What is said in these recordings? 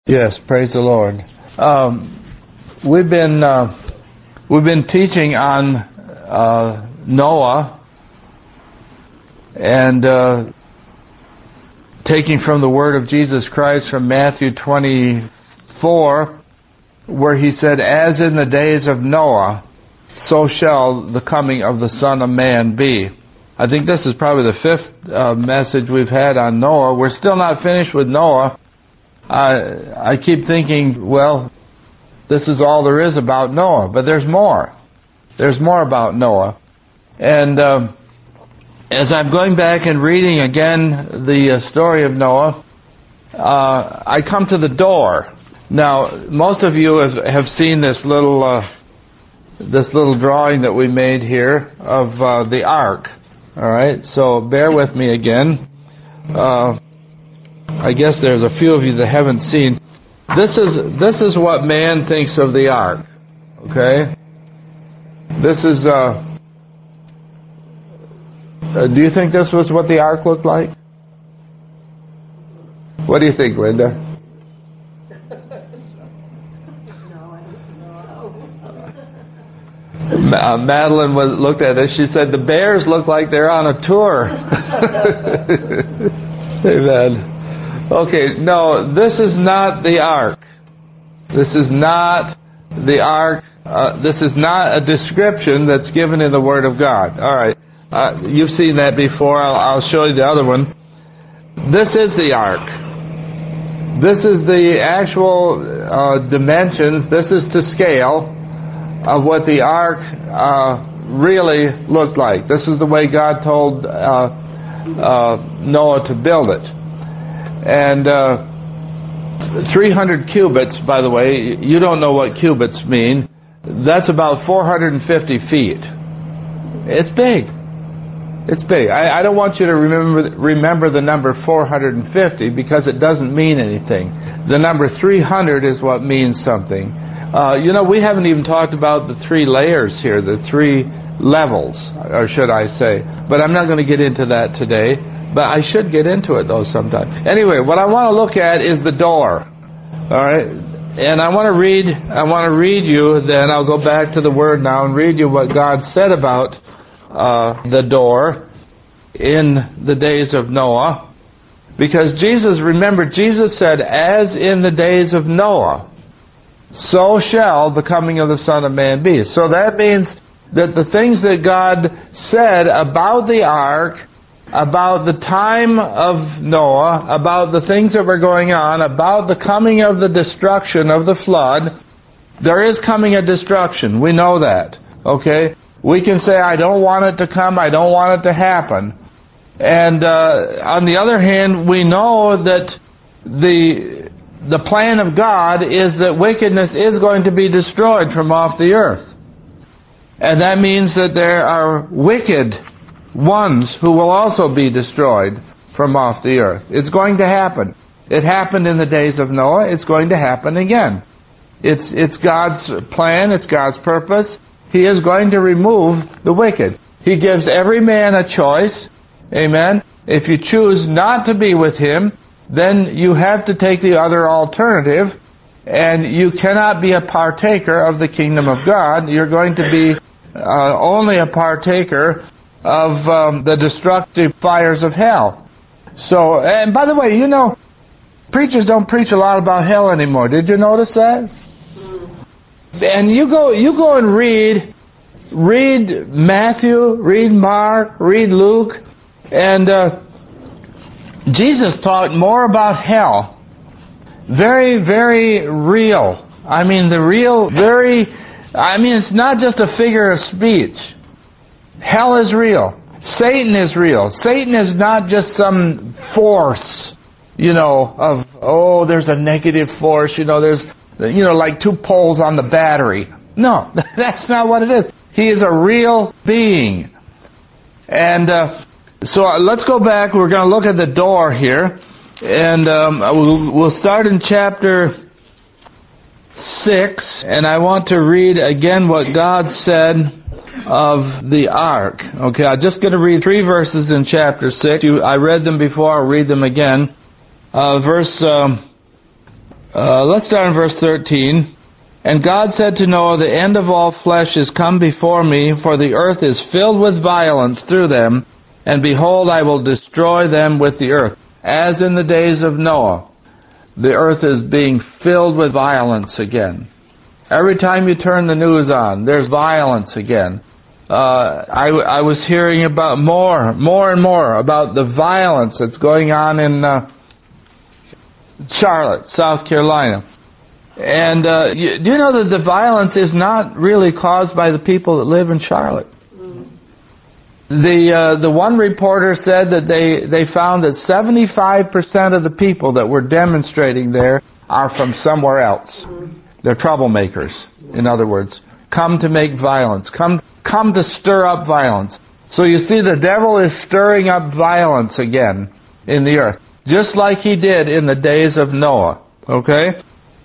Yes, praise the Lord. We've been teaching on Noah and taking from the Word of Jesus Christ from Matthew 24, where He said, "As in the days of Noah, so shall the coming of the Son of Man be." I think this is probably the fifth message we've had on Noah. We're still not finished with Noah. I keep thinking, well, this is all there is about Noah, but there's more. There's more about Noah. And as I'm going back and reading again the story of Noah, I come to the door. Now, most of you have seen this little drawing that we made here of the ark. All right, so bear with me again. I guess there's a few of you that haven't seen. This is what man thinks of the ark. Okay? This is do you think this was what the ark looked like? What do you think, Linda? Madeline looked at it. She said the bears look like they're on a tour. Amen. Okay, no, this is not the ark. This is not the ark. This is not a description that's given in the Word of God. All right, you've seen that before. I'll show you the other one. This is the ark. This is the actual dimensions. This is to scale of what the ark really looked like. This is the way God told Noah to build it. And 300 cubits, by the way, you don't know what cubits mean. That's about 450 feet. It's big. It's big. I don't want you to remember the number 450 because it doesn't mean anything. The number 300 is what means something. We haven't even talked about the three layers here, the three levels, or should I say. But I'm not going to get into that today. But I should get into it, though, sometime. Anyway, what I want to look at is the door. All right? And I want to read you, then I'll go back to the Word now and read you what God said about the door in the days of Noah. Because Jesus said, "As in the days of Noah, so shall the coming of the Son of Man be." So that means that the things that God said about the ark, about the time of Noah, about the things that were going on, about the coming of the destruction of the flood. There is coming a destruction. We know that. Okay? We can say, I don't want it to come, I don't want it to happen. And on the other hand, we know that the plan of God is that wickedness is going to be destroyed from off the earth. And that means that there are wicked ones who will also be destroyed from off the earth. It's going to happen. It happened in the days of Noah. It's going to happen again. It's God's plan. It's God's purpose. He is going to remove the wicked. He gives every man a choice. Amen. If you choose not to be with Him, then you have to take the other alternative, and you cannot be a partaker of the kingdom of God. You're going to be only a partaker of the destructive fires of hell. So, and by the way, preachers don't preach a lot about hell anymore. Did you notice that? And you go and read Matthew, read Mark, read Luke, and Jesus talked more about hell. Very, very real. It's not just a figure of speech. Hell is real. Satan is real. Satan is not just some force, there's a negative force, there's, like two poles on the battery. No, that's not what it is. He is a real being. And so let's go back. We're going to look at the door here. And we'll start in chapter 6. And I want to read again what God said of the ark. Okay, I'm just going to read 3 verses in chapter 6. I read them before. I'll read them again. Verse Let's start in verse 13. And God said to Noah, the end of all flesh is come before me, for the earth is filled with violence through them, and behold, I will destroy them with the earth. As in the days of Noah, the earth is being filled with violence again. Every time you turn the news on, there's violence again. I was hearing about more and more about the violence that's going on in Charlotte, South Carolina. And do you know that the violence is not really caused by the people that live in Charlotte? The one reporter said that they found that 75% of the people that were demonstrating there are from somewhere else. They're troublemakers, in other words. Come to make violence. Come to stir up violence. So you see, the devil is stirring up violence again in the earth, just like he did in the days of Noah. Okay?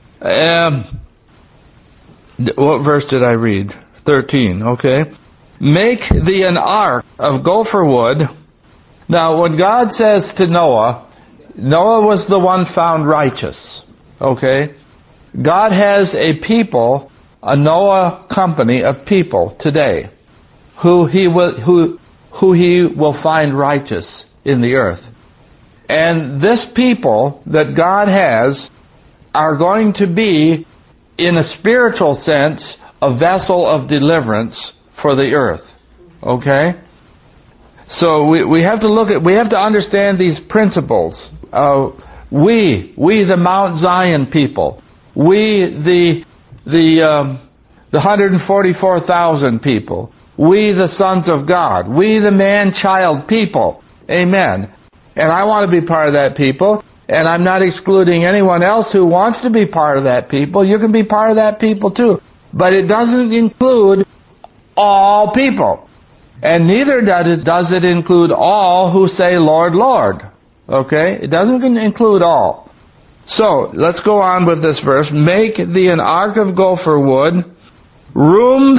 What verse did I read? 13, okay? Make thee an ark of gopher wood. Now, when God says to Noah, Noah was the one found righteous, okay? God has a people, a Noah company of people today, who he will find righteous in the earth. And this people that God has are going to be, in a spiritual sense, a vessel of deliverance for the earth. Okay? So we have to understand these principles. We the Mount Zion people, we the 144,000 people, we the sons of God, we the man-child people. Amen. And I want to be part of that people. And I'm not excluding anyone else who wants to be part of that people. You can be part of that people too. But it doesn't include all people. And neither does it include all who say, Lord, Lord. Okay? It doesn't include all. So, let's go on with this verse. Make thee an ark of gopher wood, rooms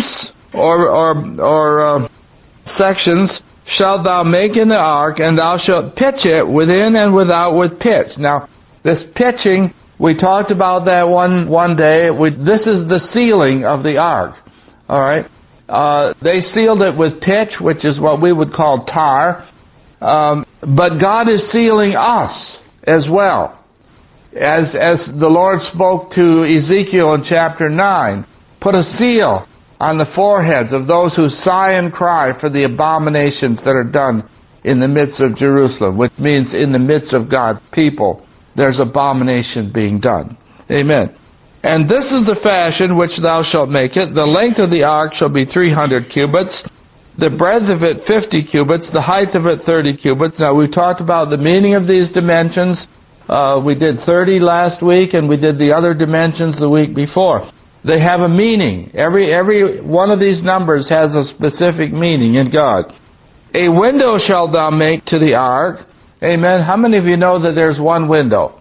or sections shalt thou make in the ark, and thou shalt pitch it within and without with pitch. Now, this pitching, we talked about that one day. This is the sealing of the ark. All right? They sealed it with pitch, which is what we would call tar. But God is sealing us as well. As the Lord spoke to Ezekiel in chapter 9, put a seal on the foreheads of those who sigh and cry for the abominations that are done in the midst of Jerusalem, which means in the midst of God's people, there's abomination being done. Amen. And this is the fashion which thou shalt make it. The length of the ark shall be 300 cubits, the breadth of it 50 cubits, the height of it 30 cubits. Now, we talked about the meaning of these dimensions. We did 30 last week, and we did the other dimensions the week before. They have a meaning. Every one of these numbers has a specific meaning in God. A window shalt thou make to the ark. Amen. How many of you know that there's one window?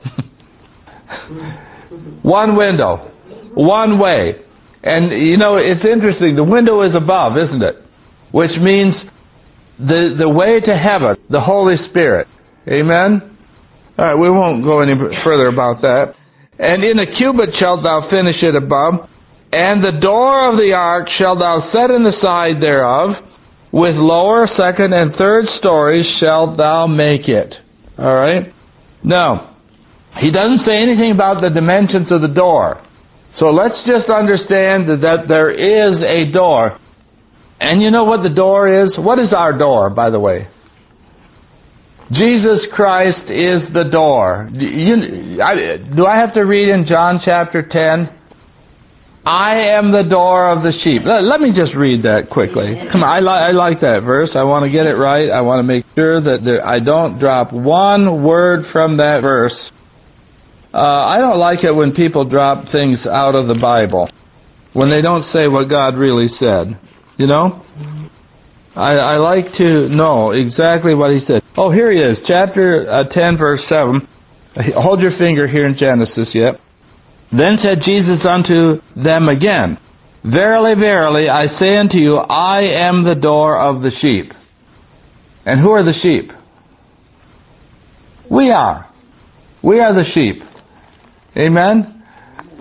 One window. One way. And, you know, it's interesting. The window is above, isn't it? Which means the way to heaven, the Holy Spirit. Amen? All right, we won't go any further about that. And in a cubit shalt thou finish it above. And the door of the ark shalt thou set in the side thereof. With lower, second, and third stories shalt thou make it. All right? Now, he doesn't say anything about the dimensions of the door. So let's just understand that there is a door. And you know what the door is? What is our door, by the way? Jesus Christ is the door. Do I have to read in John chapter 10? I am the door of the sheep. Let me just read that quickly. Come on, I like that verse. I want to get it right. I want to make sure that I don't drop one word from that verse. I don't like it when people drop things out of the Bible, when they don't say what God really said. You know? I like to know exactly what He said. Oh, here He is, chapter 10, verse 7. Hold your finger here in Genesis yet. Then said Jesus unto them again, Verily, verily, I say unto you, I am the door of the sheep. And who are the sheep? We are. We are the sheep. Amen?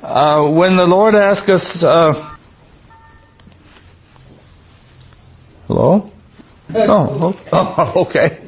When the Lord asks us... hello? Oh, okay.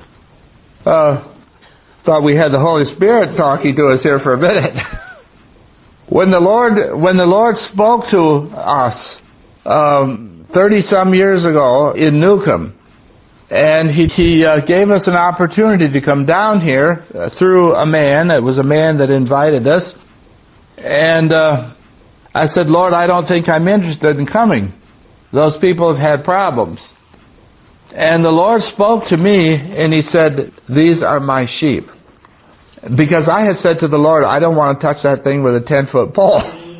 Thought we had the Holy Spirit talking to us here for a minute. When the Lord spoke to us 30-some years ago in Newcomb, and He gave us an opportunity to come down here through a man. It was a man that invited us. And I said, Lord, I don't think I'm interested in coming. Those people have had problems. And the Lord spoke to me, and He said, these are my sheep. Because I had said to the Lord, I don't want to touch that thing with a 10-foot pole.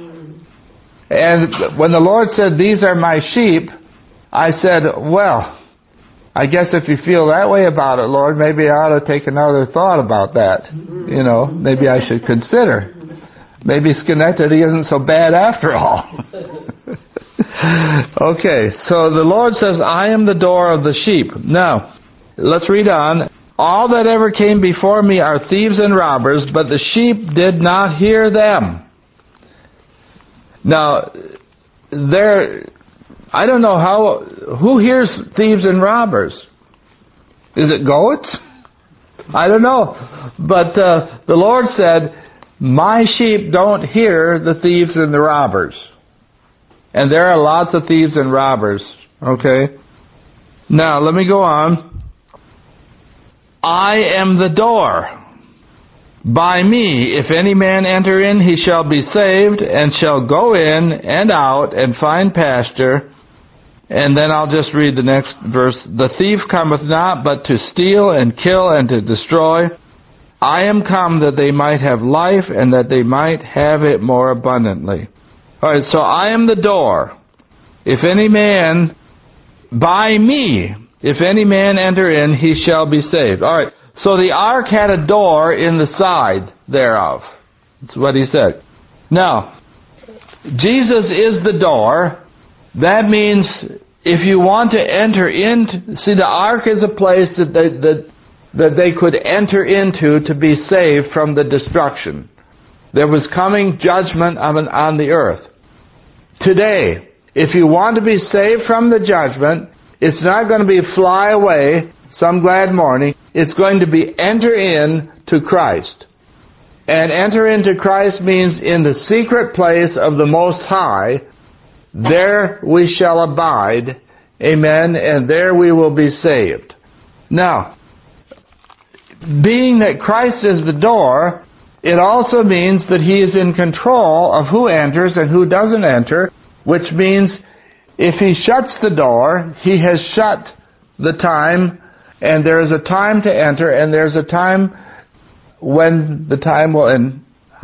And when the Lord said, these are my sheep, I said, well, I guess if you feel that way about it, Lord, maybe I ought to take another thought about that. You know, maybe I should consider. Maybe Schenectady isn't so bad after all. Okay, so the Lord says, I am the door of the sheep. Now, let's read on. All that ever came before me are thieves and robbers, but the sheep did not hear them. Now, I don't know who hears thieves and robbers? Is it goats? I don't know. But the Lord said, my sheep don't hear the thieves and the robbers. And there are lots of thieves and robbers. Okay? Now, let me go on. I am the door. By me, if any man enter in, he shall be saved, and shall go in and out and find pasture. And then I'll just read the next verse. The thief cometh not, but to steal and kill and to destroy. I am come that they might have life, and that they might have it more abundantly. All right, so I am the door. If any man, by me, if any man enter in, he shall be saved. All right, so the ark had a door in the side thereof. That's what he said. Now, Jesus is the door. That means if you want to enter into... See, the ark is a place that they could enter into to be saved from the destruction. There was coming judgment on the earth. Today, if you want to be saved from the judgment, it's not going to be fly away some glad morning. It's going to be enter in to Christ. And enter into Christ means in the secret place of the Most High. There we shall abide. Amen. And there we will be saved. Now, being that Christ is the door, it also means that He is in control of who enters and who doesn't enter, which means if He shuts the door, He has shut the time, and there is a time to enter, and there's a time when the time will end.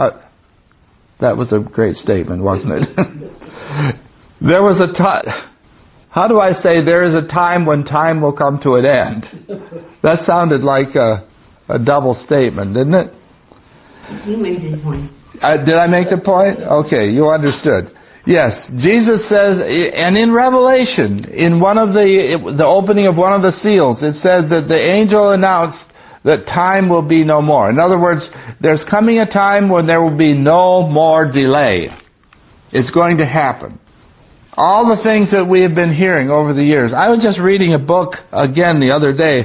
That was a great statement, wasn't it? There was a time... How do I say there is a time when time will come to an end? That sounded like a double statement, didn't it? You made the point. Did I make the point? Okay, you understood. Yes, Jesus says, and in Revelation, in one of the opening of one of the seals, it says that the angel announced that time will be no more. In other words, there's coming a time when there will be no more delay. It's going to happen. All the things that we have been hearing over the years. I was just reading a book again the other day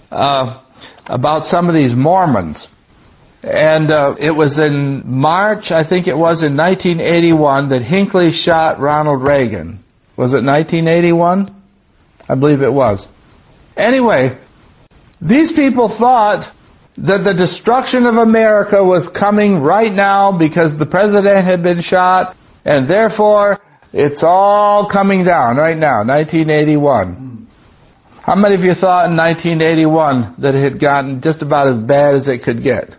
about some of these Mormons. And it was in March, I think it was in 1981, that Hinckley shot Ronald Reagan. Was it 1981? I believe it was. Anyway, these people thought that the destruction of America was coming right now because the president had been shot, and therefore it's all coming down right now, 1981. How many of you thought in 1981 that it had gotten just about as bad as it could get?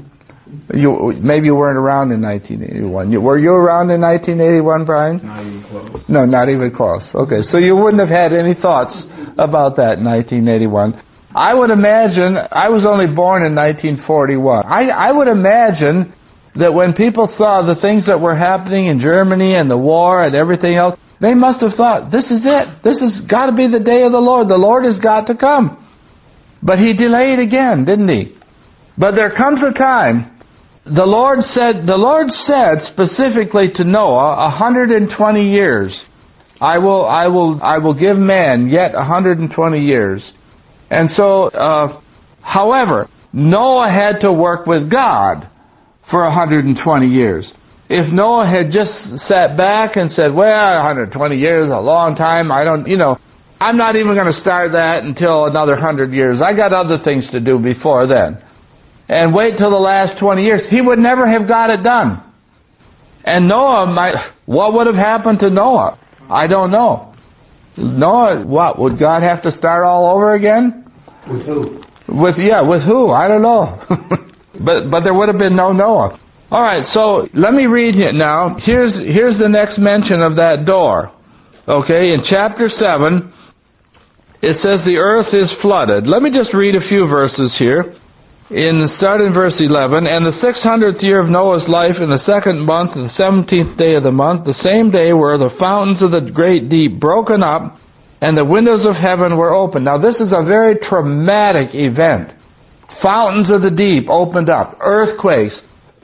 Maybe you weren't around in 1981. Were you around in 1981, Brian? Not even close. No, not even close. Okay, so you wouldn't have had any thoughts about that in 1981. I would imagine, I was only born in 1941. I would imagine that when people saw the things that were happening in Germany and the war and everything else, they must have thought, this is it. This has got to be the day of the Lord. The Lord has got to come. But He delayed again, didn't He? But there comes a time the Lord said specifically to Noah, 120 years. I will give man yet 120 years. And so, however, Noah had to work with God for 120 years. If Noah had just sat back and said, well, 120 years is a long time, I'm not even going to start that until another 100 years. I got other things to do before then. And wait till the last 20 years. He would never have got it done. And what would have happened to Noah? I don't know. Noah, what? Would God have to start all over again? With who? With who? I don't know. but there would have been no Noah. All right, so let me read it now. Here's the next mention of that door. Okay, in chapter 7, it says the earth is flooded. Let me just read a few verses here. Start in verse 11. And the 600th year of Noah's life, in the 2nd month, and the 17th day of the month, the same day were the fountains of the great deep broken up, and the windows of heaven were opened. Now this is a very traumatic event. Fountains of the deep opened up. Earthquakes.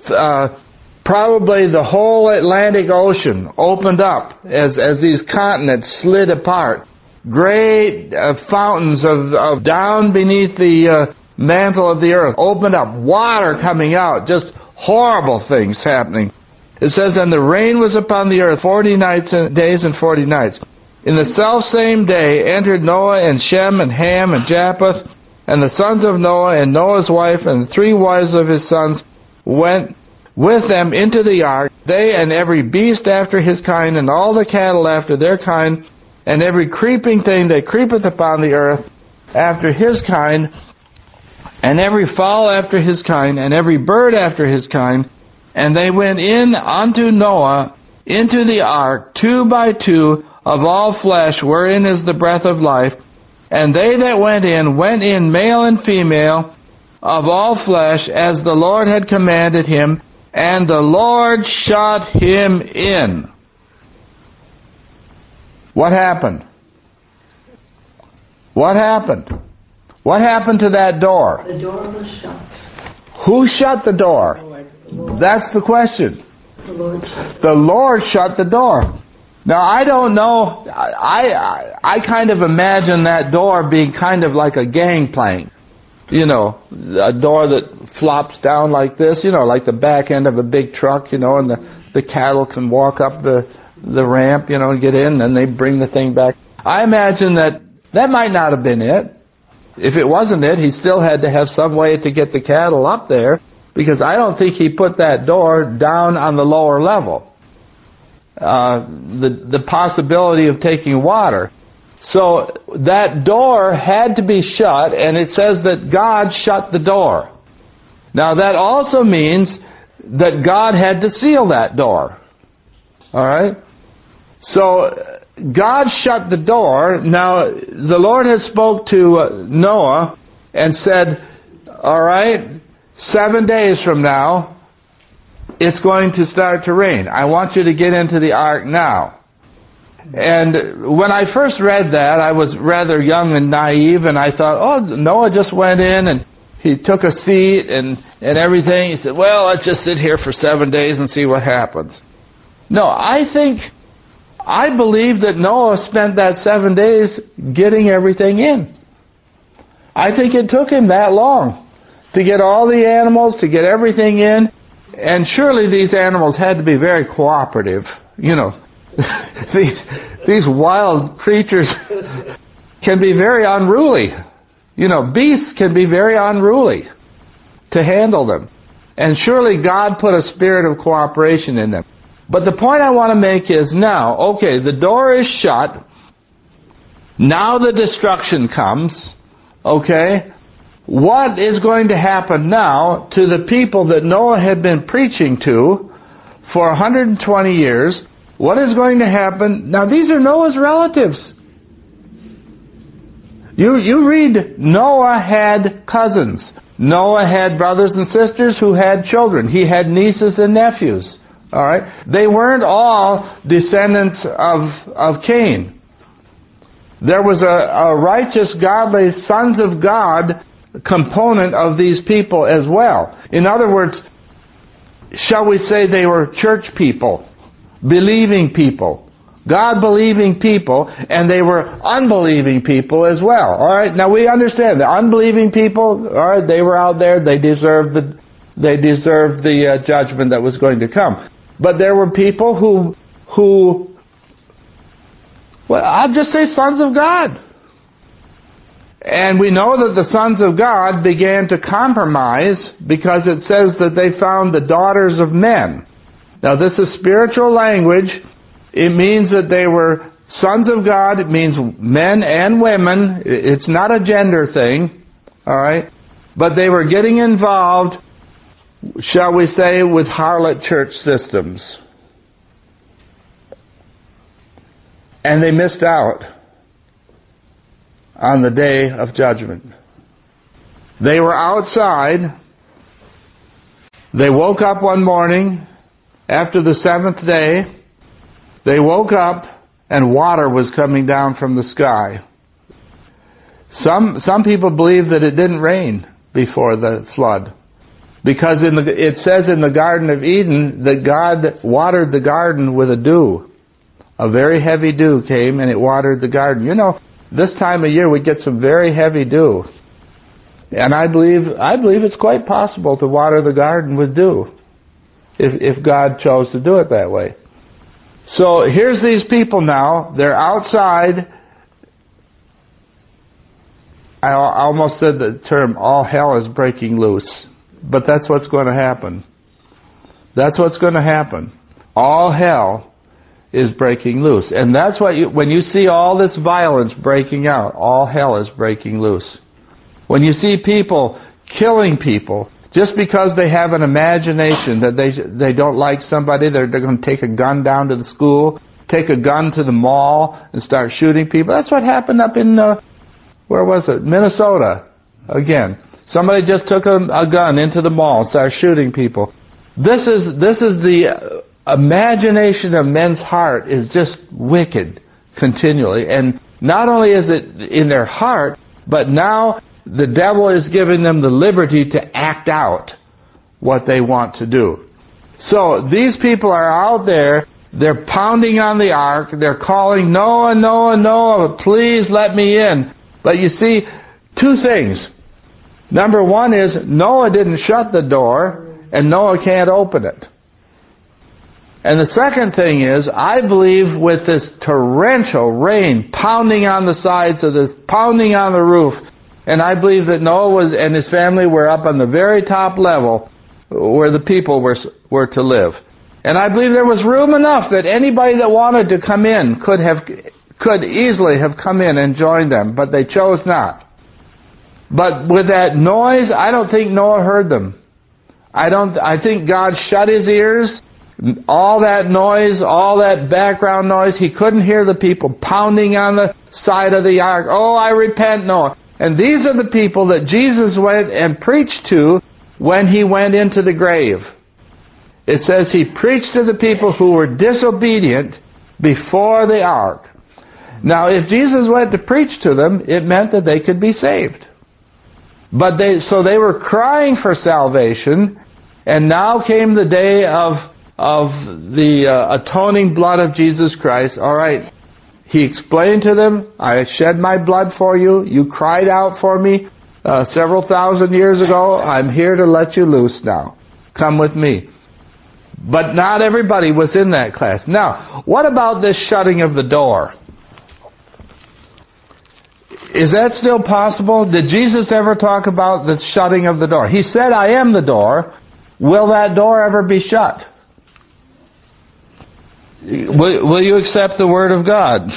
Probably the whole Atlantic Ocean opened up as these continents slid apart. Great fountains of down beneath the mantle of the earth opened up. Water coming out. Just horrible things happening. It says, and the rain was upon the earth 40 days and 40 nights. In the selfsame day entered Noah and Shem and Ham and Japheth and the sons of Noah and Noah's wife and the 3 wives of his sons went with them into the ark, they and every beast after his kind, and all the cattle after their kind, and every creeping thing that creepeth upon the earth after his kind, and every fowl after his kind, and every bird after his kind. And they went in unto Noah into the ark, 2 by 2, of all flesh, wherein is the breath of life. And they that went in male and female, of all flesh, as the Lord had commanded him, and the Lord shut him in. What happened? What happened? What happened to that door? The door was shut. Who shut the door? Lord. That's the question. The Lord shut. The Lord shut the door. Now, I don't know. I kind of imagine that door being kind of like a gangplank. A door that flops down like this, like the back end of a big truck, and the cattle can walk up the ramp, and get in, and they bring the thing back. I imagine that might not have been it. If it wasn't it, he still had to have some way to get the cattle up there, because I don't think he put that door down on the lower level. The possibility of taking water. So that door had to be shut, and it says that God shut the door. Now that also means that God had to seal that door. Alright? So God shut the door. Now the Lord had spoke to Noah and said, alright, 7 days from now, it's going to start to rain. I want you to get into the ark now. And when I first read that, I was rather young and naive, and I thought, Noah just went in and he took a seat and everything. He said, well, let's just sit here for 7 days and see what happens. No, I believe that Noah spent that 7 days getting everything in. I think it took him that long to get all the animals, to get everything in. And surely these animals had to be very cooperative. These wild creatures can be very unruly. Beasts can be very unruly to handle them. And surely God put a spirit of cooperation in them. But the point I want to make is now, okay, the door is shut. Now the destruction comes. Okay? What is going to happen now to the people that Noah had been preaching to for 120 years? What is going to happen? Now these are Noah's relatives. You read, Noah had cousins. Noah had brothers and sisters who had children. He had nieces and nephews. Alright? They weren't all descendants of Cain. There was a righteous, godly, sons of God component of these people as well. In other words, shall we say, they were church people, believing people, God-believing people, and they were unbelieving people as well. All right, now we understand the unbelieving people. All right, they were out there; they deserved the judgment that was going to come. But there were people who, well, I'll just say sons of God. And we know that the sons of God began to compromise because it says that they found the daughters of men. Now this is spiritual language. It means that they were sons of God. It means men and women. It's not a gender thing. All right? But they were getting involved, shall we say, with harlot church systems. And they missed out on the day of judgment. They were outside. They woke up one morning after the seventh day. They woke up and water was coming down from the sky. Some people believe that it didn't rain before the flood, because it says in the Garden of Eden that God watered the garden with a dew. A very heavy dew came and it watered the garden. You know, this time of year we get some very heavy dew. And I believe it's quite possible to water the garden with dew, if God chose to do it that way. So here's these people now. They're outside. I almost said the term, all hell is breaking loose. But that's what's going to happen. That's what's going to happen. All hell is breaking loose. And that's what when you see all this violence breaking out, all hell is breaking loose. When you see people killing people just because they have an imagination that they don't like somebody, they're going to take a gun down to the school, take a gun to the mall and start shooting people. That's what happened up in, where was it? Minnesota. Again, somebody just took a gun into the mall and started shooting people. This is the imagination of men's heart is just wicked continually. And not only is it in their heart, but now the devil is giving them the liberty to act out what they want to do. So these people are out there, they're pounding on the ark, they're calling, Noah, Noah, Noah, please let me in. But you see, two things. Number one is, Noah didn't shut the door, and Noah can't open it. And the second thing is, I believe with this torrential rain pounding on the sides of this, pounding on the roof, and I believe that Noah and his family were up on the very top level where the people were to live. And I believe there was room enough that anybody that wanted to come in could easily have come in and joined them, but they chose not. But with that noise, I don't think Noah heard them. I think God shut his ears. All that noise, all that background noise, he couldn't hear the people pounding on the side of the ark. Oh, I repent, Noah. And these are the people that Jesus went and preached to when he went into the grave. It says he preached to the people who were disobedient before the ark. Now, if Jesus went to preach to them, it meant that they could be saved. But they were crying for salvation, and now came the day of the atoning blood of Jesus Christ. All right. He explained to them, I shed my blood for you. You cried out for me several thousand years ago. I'm here to let you loose now. Come with me. But not everybody was in that class. Now, what about this shutting of the door? Is that still possible? Did Jesus ever talk about the shutting of the door? He said, I am the door. Will that door ever be shut? Will you accept the Word of God?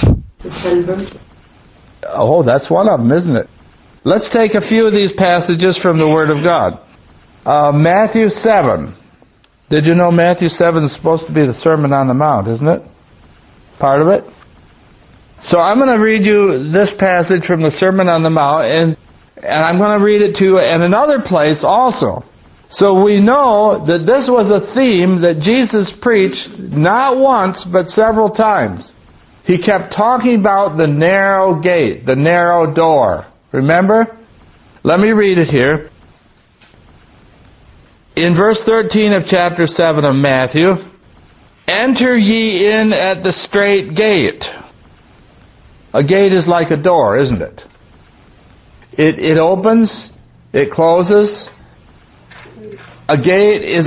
Oh, that's one of them, isn't it? Let's take a few of these passages from the Word of God. Matthew 7. Did you know Matthew 7 is supposed to be the Sermon on the Mount, isn't it? Part of it? So I'm going to read you this passage from the Sermon on the Mount, and I'm going to read it to you in another place also. So we know that this was a theme that Jesus preached not once, but several times. He kept talking about the narrow gate, the narrow door. Remember? Let me read it here. in verse 13 of chapter 7 of Matthew, enter ye in at the strait gate. A gate is like a door, isn't it? It opens, it closes. A gate is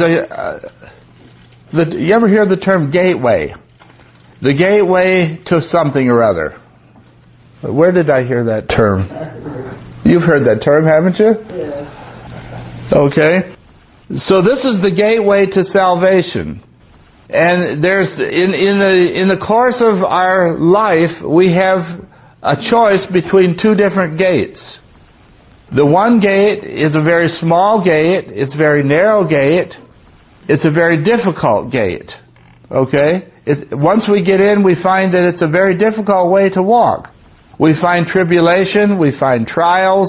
you ever hear the term gateway? The gateway to something or other. Where did I hear that term? You've heard that term, haven't you? Yeah. Okay. So this is the gateway to salvation. And there's in the course of our life, we have a choice between two different gates. The one gate is a very small gate. It's a very narrow gate. It's a very difficult gate. Okay? Once we get in, we find that it's a very difficult way to walk. We find tribulation. We find trials.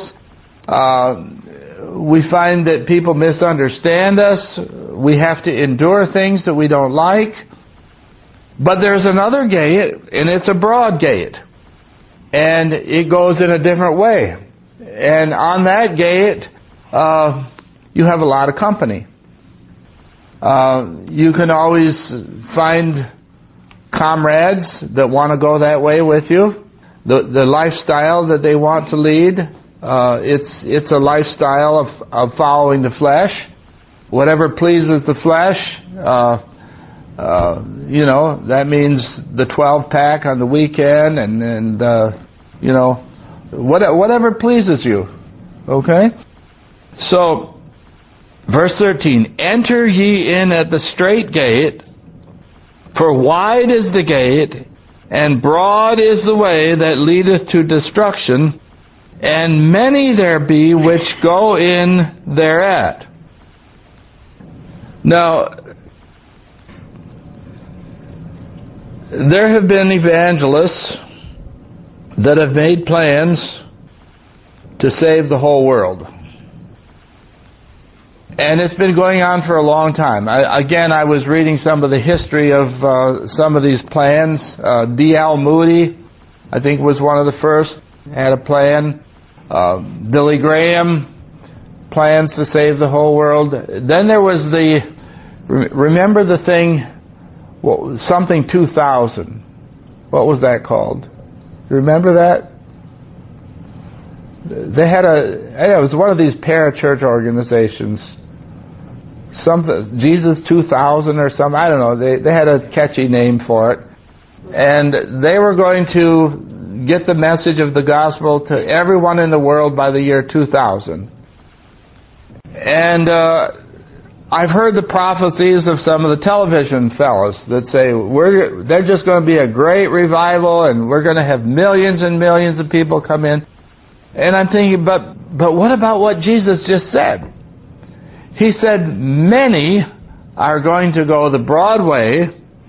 We find that people misunderstand us. We have to endure things that we don't like. But there's another gate, and it's a broad gate. And it goes in a different way. And on that gate, you have a lot of company. You can always find comrades that want to go that way with you. The lifestyle that they want to lead, it's a lifestyle of following the flesh. Whatever pleases the flesh, that means the 12-pack on the weekend and whatever pleases you. Okay? So, verse 13, enter ye in at the strait gate, for wide is the gate, and broad is the way that leadeth to destruction, and many there be which go in thereat. Now, there have been evangelists that have made plans to save the whole world. And it's been going on for a long time. I was reading some of the history of some of these plans. D.L. Moody, I think, was one of the first, had a plan. Billy Graham, plans to save the whole world. Then there was remember the thing, something 2000. What was that called? Remember that? They had it was one of these parachurch organizations. Jesus 2000 or something, I don't know. They had a catchy name for it. And they were going to get the message of the gospel to everyone in the world by the year 2000. And I've heard the prophecies of some of the television fellows that say, they're just going to be a great revival and we're going to have millions and millions of people come in. And I'm thinking, but what about what Jesus just said? He said, many are going to go the broad way.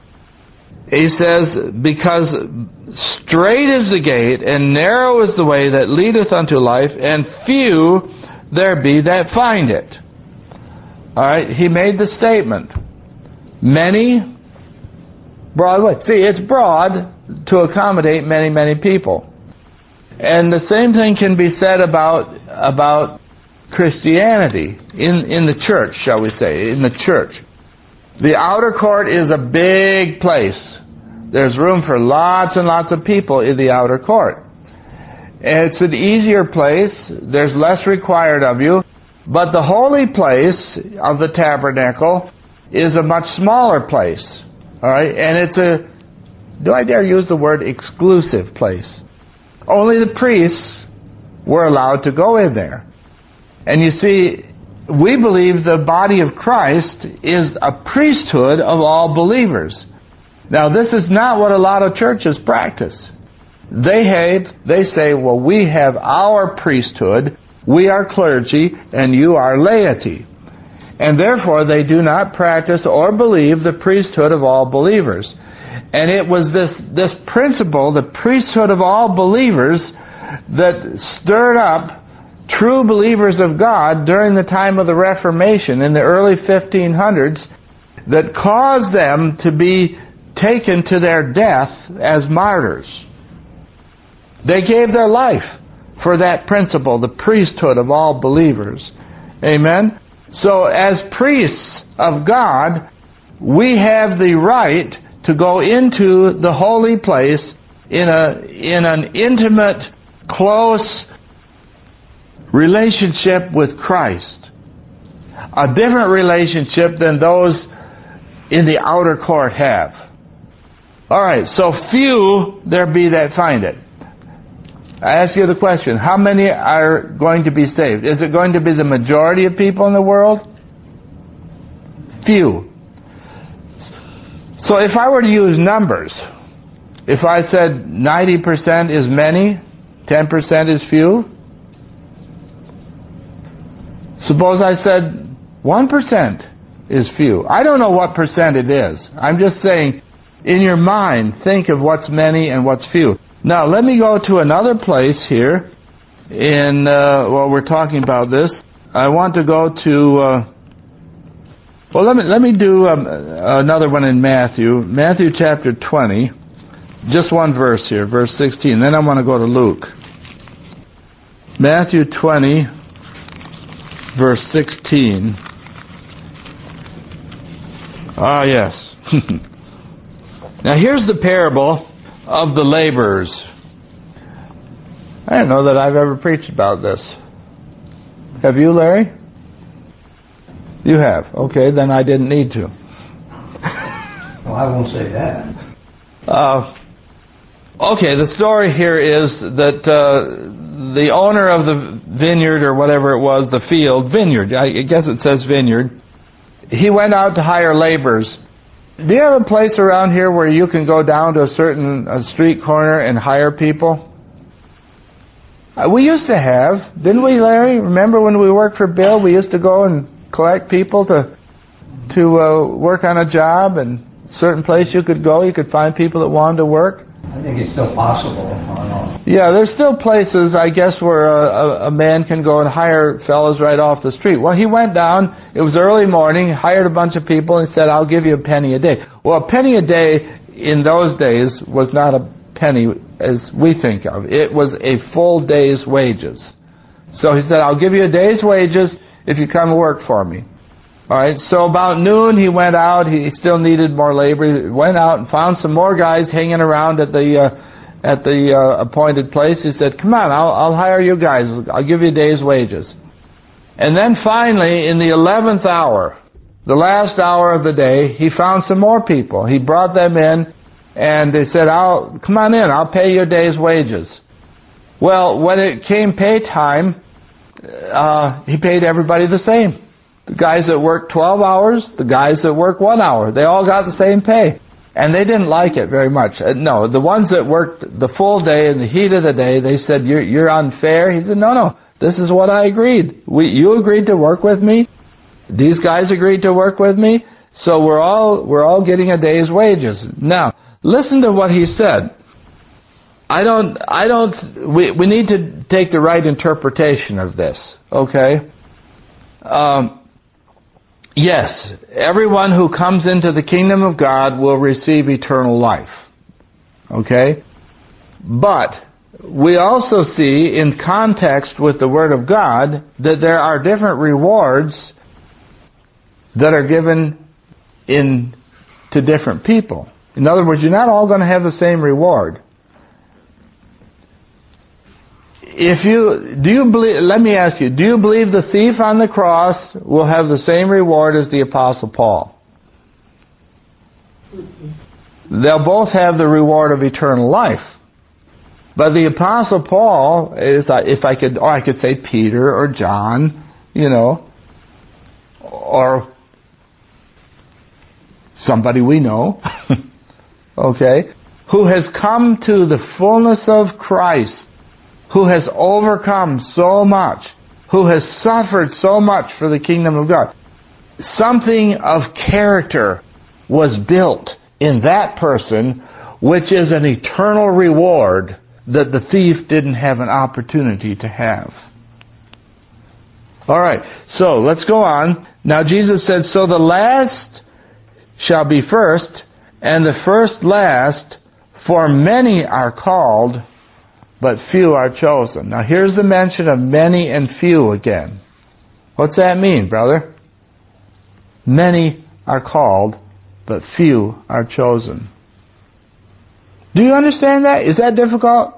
He says, because strait is the gate, and narrow is the way that leadeth unto life, and few there be that find it. Alright, he made the statement. Many, broad way. See, it's broad to accommodate many, many people. And the same thing can be said about Christianity in the church, shall we say, in the church. The outer court is a big place. There's room for lots and lots of people in the outer court. And it's an easier place. There's less required of you. But the holy place of the tabernacle is a much smaller place. All right? And it's do I dare use the word exclusive place? Only the priests were allowed to go in there. And you see, we believe the body of Christ is a priesthood of all believers. Now, this is not what a lot of churches practice. They say, well, we have our priesthood, we are clergy, and you are laity. And therefore, they do not practice or believe the priesthood of all believers. And it was this principle, the priesthood of all believers, that stirred up true believers of God during the time of the Reformation in the early 1500s, that caused them to be taken to their death as martyrs. They gave their life for that principle, the priesthood of all believers. Amen? So as priests of God, we have the right to go into the holy place in an intimate, close relationship with Christ. A different relationship than those in the outer court have. Alright, so few there be that find it. I ask you the question, how many are going to be saved? Is it going to be the majority of people in the world? Few. So if I were to use numbers, if I said 90% is many, 10% is few, suppose I said 1% is few. I don't know what percent it is. I'm just saying, in your mind, think of what's many and what's few. Now, let me go to another place here while we're talking about this. I want to go to, let me do another one in Matthew. Matthew chapter 20. Just one verse here, verse 16. Then I want to go to Luke. Matthew 20, verse 16. Ah, yes. Now here's the parable of the laborers. I don't know that I've ever preached about this. Have you, Larry? You have. Okay, then I didn't need to. Well, I won't say that. Okay, the story here is that the owner of the vineyard, or whatever it was, the field, vineyard, I guess it says vineyard, he went out to hire laborers. Do you have a place around here where you can go down to a street corner and hire people? We used to have, didn't we, Larry? Remember when we worked for Bill, we used to go and collect people to work on a job, and certain place you could go, you could find people that wanted to work. I think it's still possible. I don't know. Yeah, there's still places, I guess, where a man can go and hire fellows right off the street. Well, he went down, it was early morning, hired a bunch of people, and said, I'll give you a penny a day. Well, a penny a day in those days was not a penny as we think of. It was a full day's wages. So he said, I'll give you a day's wages if you come work for me. All right, so about noon he went out. He still needed more labor. He went out and found some more guys hanging around at the appointed place. He said, come on, I'll hire you guys. I'll give you a day's wages. And then finally, in the 11th hour, the last hour of the day, he found some more people. He brought them in, and they said, come on in, I'll pay you a day's wages. Well, when it came pay time, he paid everybody the same. The guys that worked 12 hours, the guys that worked 1 hour, they all got the same pay. And they didn't like it very much. No, the ones that worked the full day in the heat of the day, they said, you're unfair. He said, no, this is what I agreed. You agreed to work with me. These guys agreed to work with me. So we're all getting a day's wages. Now, listen to what he said. We need to take the right interpretation of this, okay? Yes, everyone who comes into the kingdom of God will receive eternal life. Okay? But we also see in context with the Word of God that there are different rewards that are given to different people. In other words, you're not all going to have the same reward. Let me ask you, do you believe the thief on the cross will have the same reward as the Apostle Paul? They'll both have the reward of eternal life. But the Apostle Paul, I could say Peter or John, or somebody we know, okay, who has come to the fullness of Christ, who has overcome so much, who has suffered so much for the kingdom of God. Something of character was built in that person, which is an eternal reward that the thief didn't have an opportunity to have. All right, so let's go on. Now Jesus said, so the last shall be first, and the first last, for many are called, but few are chosen. Now here's the mention of many and few again. What's that mean, brother? Many are called, but few are chosen. Do you understand that? Is that difficult?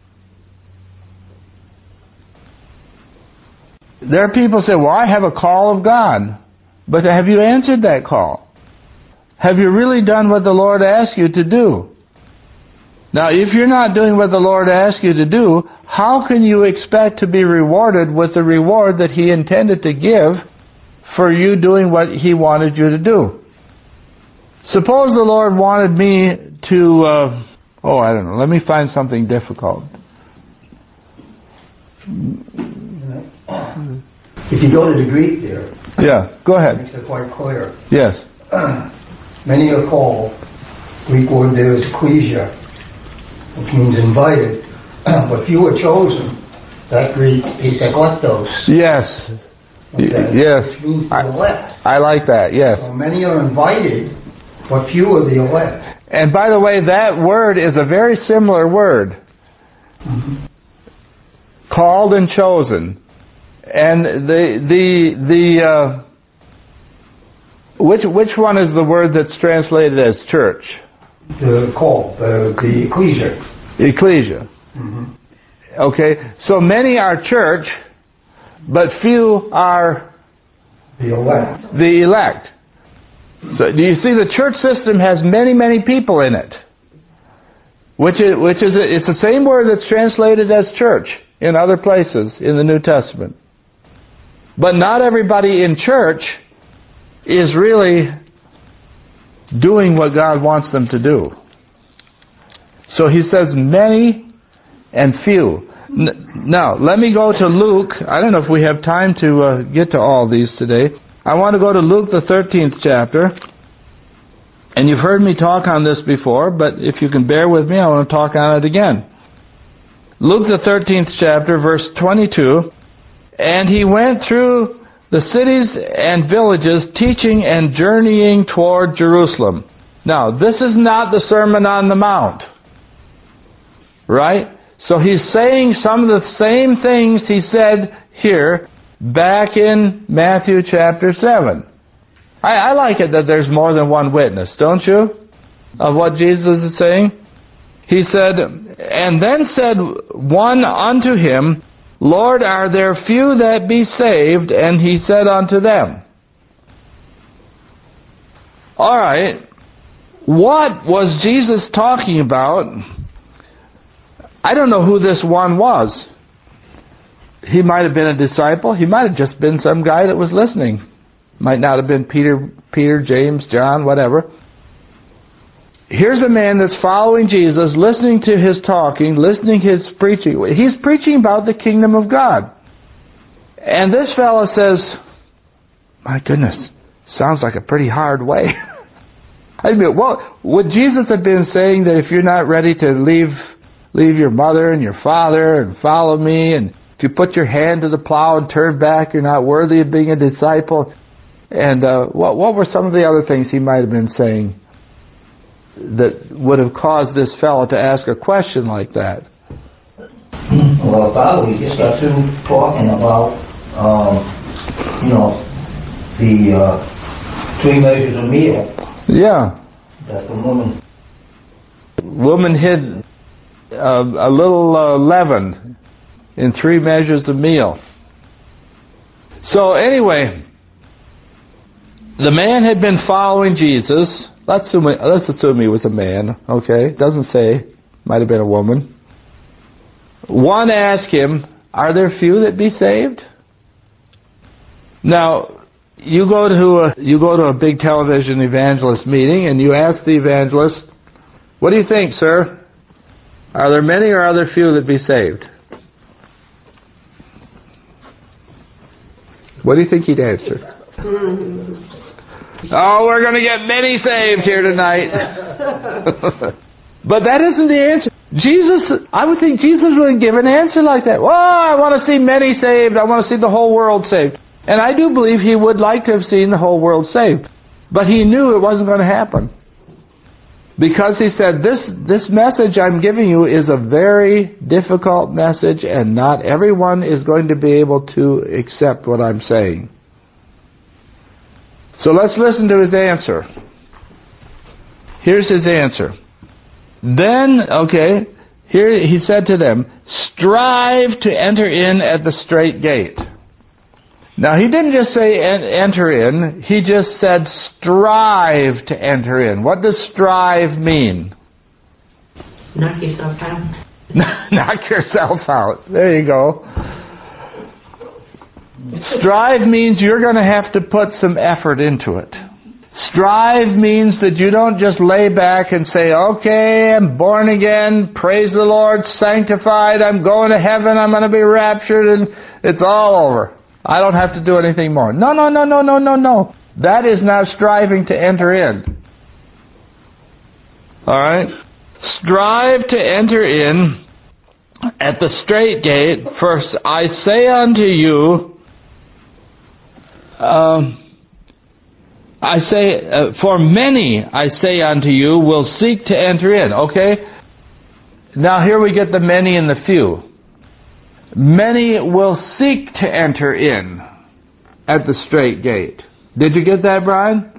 There are people who say, well, I have a call of God. But have you answered that call? Have you really done what the Lord asked you to do? Now, if you're not doing what the Lord asked you to do, how can you expect to be rewarded with the reward that He intended to give for you doing what He wanted you to do? Suppose the Lord wanted me to, I don't know, let me find something difficult. If you go to the Greek there, yeah, go ahead. it makes it quite clear. Yes. Many are called. Greek word there is ecclesia, which means invited, but few are chosen. That Greek is eklektos. Yes. Okay? Yes. Which means the elect. I like that, yes. So many are invited, but few are the elect. And by the way, that word is a very similar word. Mm-hmm. Called and chosen. And which one is the word that's translated as church? The call, the ecclesia. Ecclesia. Mm-hmm. Okay, so many are church, but few are the elect. The elect. So do you see, the church system has many, many people in it. It's the same word that's translated as church in other places in the New Testament. But not everybody in church is really doing what God wants them to do. So He says many and few. Now, let me go to Luke. I don't know if we have time to get to all these today. I want to go to Luke, the 13th chapter. And you've heard me talk on this before, but if you can bear with me, I want to talk on it again. Luke, the 13th chapter, verse 22. And He went through the cities and villages, teaching and journeying toward Jerusalem. Now, this is not the Sermon on the Mount. Right? So He's saying some of the same things He said here back in Matthew chapter 7. I like it that there's more than one witness, don't you? Of what Jesus is saying. He said, and then said one unto Him, Lord, are there few that be saved? And He said unto them. All right. What was Jesus talking about? I don't know who this one was. He might have been a disciple. He might have just been some guy that was listening. Might not have been Peter, James, John, whatever. Here's a man that's following Jesus, listening to His talking, listening to His preaching. He's preaching about the kingdom of God. And this fellow says, my goodness, sounds like a pretty hard way. I mean, well, would Jesus have been saying that if you're not ready to leave your mother and your father and follow me, and if you put your hand to the plow and turn back, you're not worthy of being a disciple? And what were some of the other things He might have been saying that would have caused this fellow to ask a question like that? Well, probably we just got through talking about, the 3 measures of meal. Yeah. That the woman hid a little leaven in 3 measures of meal. So anyway, the man had been following Jesus. Let's assume he was a man, okay? It doesn't say. Might have been a woman. One asked him, are there few that be saved? Now, you go to a big television evangelist meeting and you ask the evangelist, what do you think, sir? Are there many or are there few that be saved? What do you think he'd answer? Oh, we're going to get many saved here tonight. But that isn't the answer. I would think Jesus would give an answer like that. Well, I want to see many saved. I want to see the whole world saved. And I do believe He would like to have seen the whole world saved. But He knew it wasn't going to happen. Because He said, this message I'm giving you is a very difficult message, and not everyone is going to be able to accept what I'm saying. So let's listen to his answer. Here's his answer. Then, here he said to them, strive to enter in at the strait gate. Now, he didn't just say enter in, he just said strive to enter in. What does strive mean? Knock yourself out. Knock yourself out. There you go. Strive means you're going to have to put some effort into it. Strive means that you don't just lay back and say, okay, I'm born again, praise the Lord, sanctified, I'm going to heaven, I'm going to be raptured, and it's all over. I don't have to do anything more. No. That is not striving to enter in. Alright? Strive to enter in at the strait gate. First, I say unto you, for many, I say unto you, will seek to enter in. Okay? Now here we get the many and the few. Many will seek to enter in at the strait gate. Did you get that, Brian?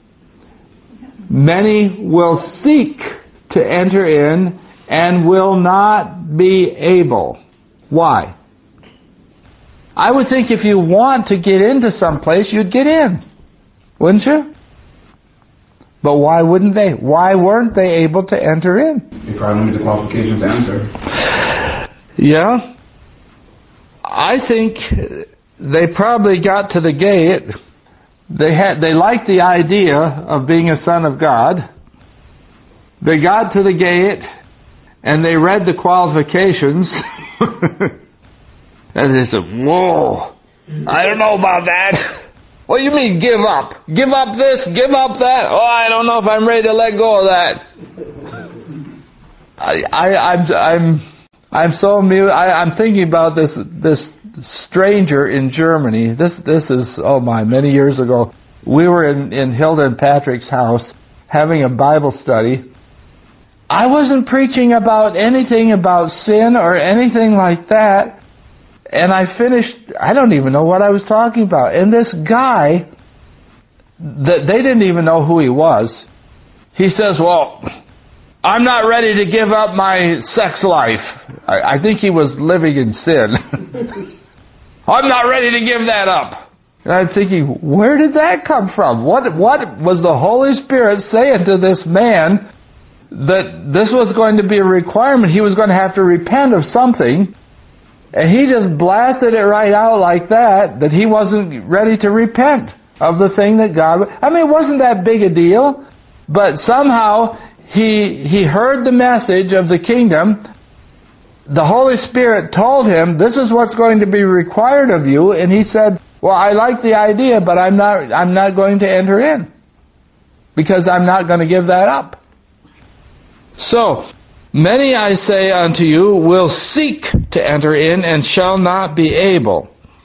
Many will seek to enter in and will not be able. Why? I would think if you want to get into some place, you'd get in. Wouldn't you? But why wouldn't they? Why weren't they able to enter in? They probably meet the qualifications to enter. Yeah. I think they probably got to the gate. They liked the idea of being a son of God. They got to the gate and they read the qualifications. And they said, whoa, I don't know about that. What do you mean give up? Give up this, give up that? Oh, I don't know if I'm ready to let go of that. I'm so amused. I'm thinking about this stranger in Germany. This is, many years ago. We were in Hilda and Patrick's house having a Bible study. I wasn't preaching about anything about sin or anything like that. And I finished, I don't even know what I was talking about. And this guy, they didn't even know who he was. He says, well, I'm not ready to give up my sex life. I think he was living in sin. I'm not ready to give that up. And I'm thinking, where did that come from? What was the Holy Spirit saying to this man that this was going to be a requirement? He was going to have to repent of something. And he just blasted it right out like that he wasn't ready to repent of the thing that God... it wasn't that big a deal, but somehow he heard the message of the kingdom. The Holy Spirit told him, this is what's going to be required of you, and he said, well, I like the idea, but I'm not going to enter in, because I'm not going to give that up. So, many, I say unto you, will seek to enter in and shall not be able.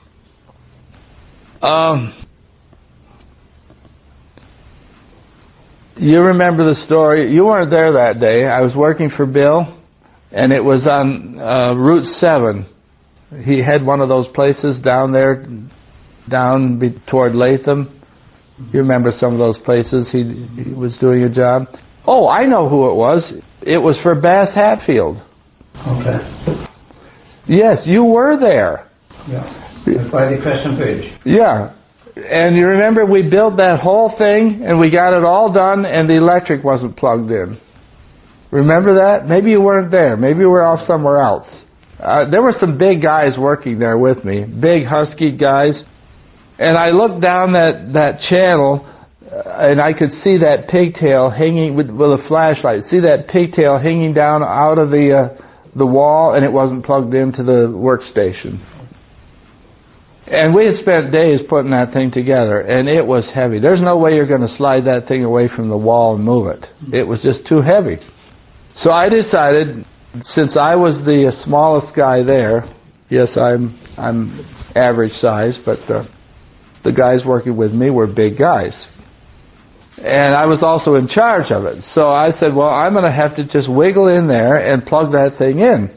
You remember the story. You weren't there that day. I was working for Bill, and it was on Route 7. He had one of those places down there, toward Latham. You remember some of those places. He was doing a job. Oh, I know who it was. It was for Bass Hatfield. Okay. Yes, you were there. Yeah. By the Crescent Bridge. Yeah. And you remember we built that whole thing and we got it all done and the electric wasn't plugged in. Remember that? Maybe you weren't there. Maybe you were off somewhere else. There were some big guys working there with me. Big, husky guys. And I looked down that channel and I could see that pigtail hanging with a flashlight. See that pigtail hanging down out of the wall, and it wasn't plugged into the workstation. And we had spent days putting that thing together, and it was heavy. There's no way you're going to slide that thing away from the wall and move it. It was just too heavy. So I decided, since I was the smallest guy there, yes, I'm average size, but the guys working with me were big guys. And I was also in charge of it. So I said, well, I'm going to have to just wiggle in there and plug that thing in.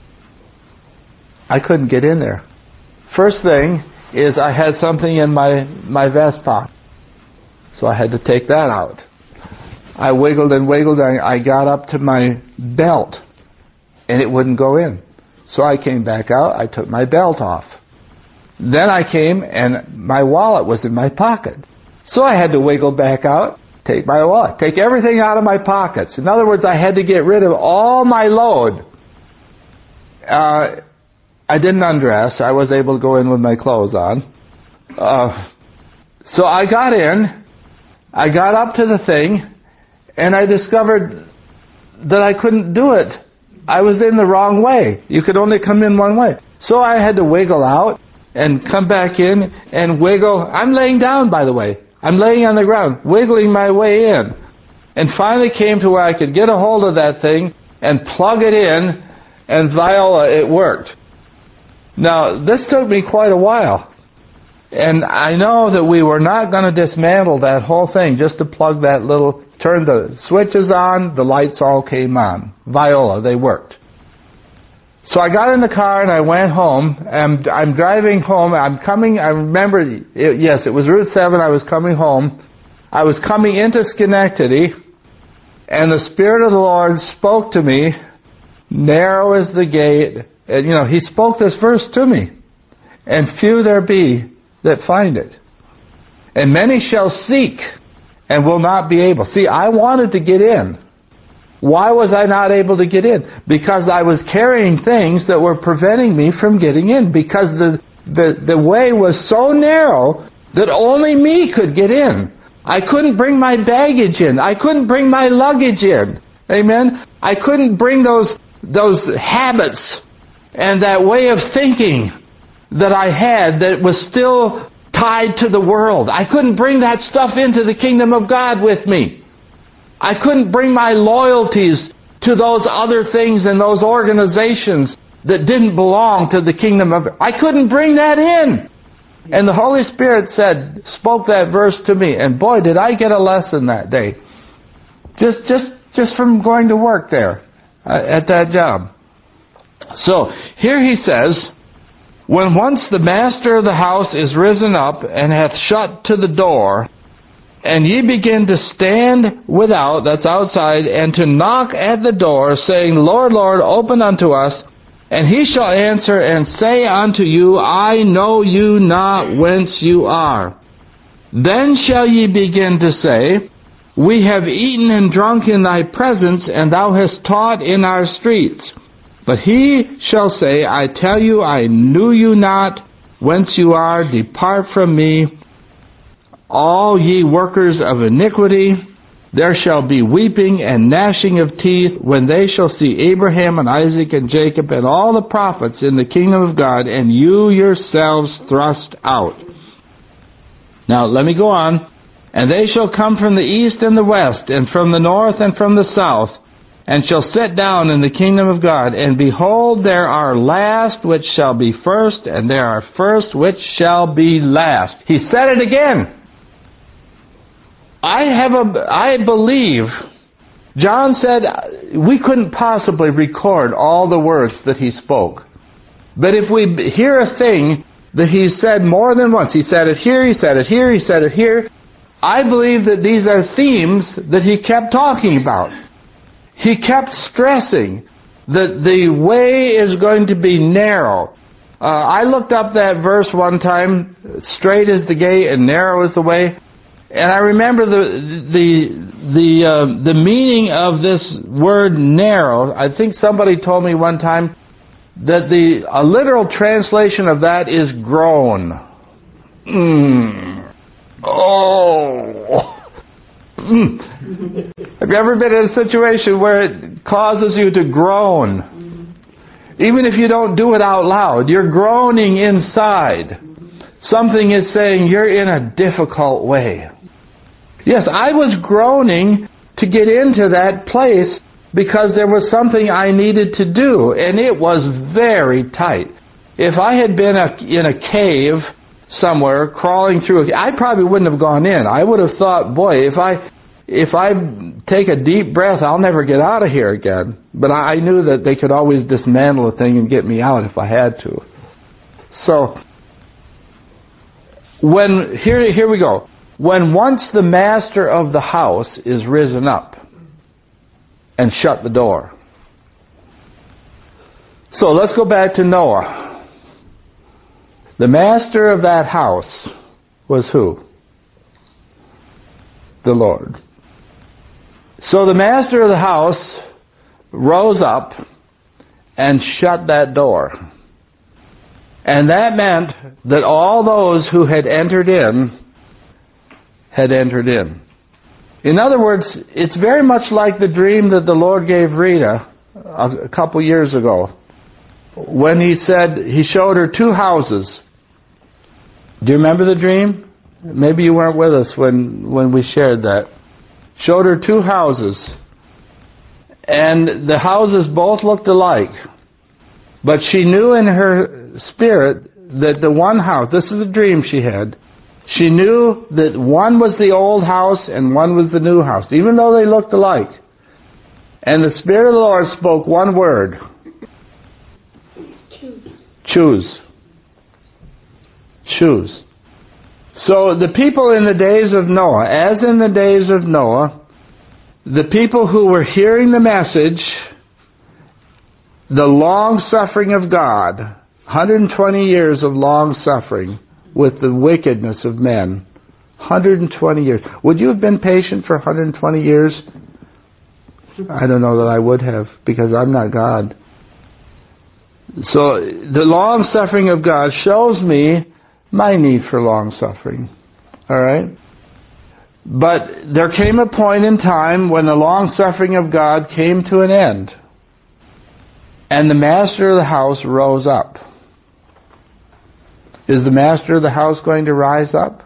I couldn't get in there. First thing is I had something in my vest pocket. So I had to take that out. I wiggled and wiggled, and I got up to my belt, and it wouldn't go in. So I came back out, I took my belt off. Then I came, and my wallet was in my pocket. So I had to wiggle back out, take my wallet, take everything out of my pockets. In other words, I had to get rid of all my load. I didn't undress. I was able to go in with my clothes on. So I got in, I got up to the thing, and I discovered that I couldn't do it. I was in the wrong way. You could only come in one way. So I had to wiggle out and come back in and wiggle. I'm laying down, by the way. I'm laying on the ground, wiggling my way in. And finally came to where I could get a hold of that thing and plug it in, and Viola, it worked. Now, this took me quite a while. And I know that we were not going to dismantle that whole thing just to plug that little, turn the switches on, the lights all came on. Viola, they worked. So I got in the car and I went home, and I'm driving home. I remember, yes, it was Route 7, I was coming home. I was coming into Schenectady, and the Spirit of the Lord spoke to me, narrow is the gate. And, He spoke this verse to me. And few there be that find it. And many shall seek and will not be able. See, I wanted to get in. Why was I not able to get in? Because I was carrying things that were preventing me from getting in. Because the way was so narrow that only me could get in. I couldn't bring my baggage in. I couldn't bring my luggage in. Amen? I couldn't bring those habits and that way of thinking that I had that was still tied to the world. I couldn't bring that stuff into the kingdom of God with me. I couldn't bring my loyalties to those other things and those organizations that didn't belong to the kingdom of God. I couldn't bring that in. And the Holy Spirit spoke that verse to me, and boy, did I get a lesson that day. Just from going to work there at that job. So, here he says, when once the master of the house is risen up and hath shut to the door, and ye begin to stand without, that's outside, and to knock at the door, saying, Lord, Lord, open unto us. And he shall answer and say unto you, I know you not whence you are. Then shall ye begin to say, We have eaten and drunk in thy presence, and thou hast taught in our streets. But he shall say, I tell you, I knew you not whence you are. Depart from me, all ye workers of iniquity. There shall be weeping and gnashing of teeth when they shall see Abraham and Isaac and Jacob and all the prophets in the kingdom of God, and you yourselves thrust out. Now let me go on. And they shall come from the east and the west, and from the north and from the south, and shall sit down in the kingdom of God. And behold, there are last which shall be first, and there are first which shall be last. He said it again. I believe, John said we couldn't possibly record all the words that he spoke. But if we hear a thing that he said more than once, he said it here, he said it here, he said it here, I believe that these are themes that he kept talking about. He kept stressing that the way is going to be narrow. I looked up that verse one time, straight is the gate and narrow is the way. And I remember the meaning of this word narrow. I think somebody told me one time that a literal translation of that is groan. Have you ever been in a situation where it causes you to groan? Even if you don't do it out loud, you're groaning inside. Something is saying you're in a difficult way. Yes, I was groaning to get into that place because there was something I needed to do, and it was very tight. If I had been in a cave somewhere, crawling through, I probably wouldn't have gone in. I would have thought, boy, if I take a deep breath, I'll never get out of here again. But I knew that they could always dismantle a thing and get me out if I had to. So, here we go. when once the master of the house is risen up and shut the door. So let's go back to Noah. The master of that house was who? The Lord. So the master of the house rose up and shut that door. And that meant that all those who had entered in had entered in. In other words, it's very much like the dream that the Lord gave Rita a couple years ago, when He said He showed her two houses. Do you remember the dream? Maybe you weren't with us when we shared that. Showed her two houses. And the houses both looked alike. But she knew in her spirit that the one house, this is a dream she had, she knew that one was the old house and one was the new house, even though they looked alike. And the Spirit of the Lord spoke one word. Choose. Choose. So the people in the days of Noah, as in the days of Noah, the people who were hearing the message, the long suffering of God, 120 years of long suffering with the wickedness of men, 120 years. Would you have been patient for 120 years? I don't know that I would have, because I'm not God. So the long suffering of God shows me my need for long suffering. All right? But there came a point in time when the long suffering of God came to an end. And the master of the house rose up. Is the master of the house going to rise up?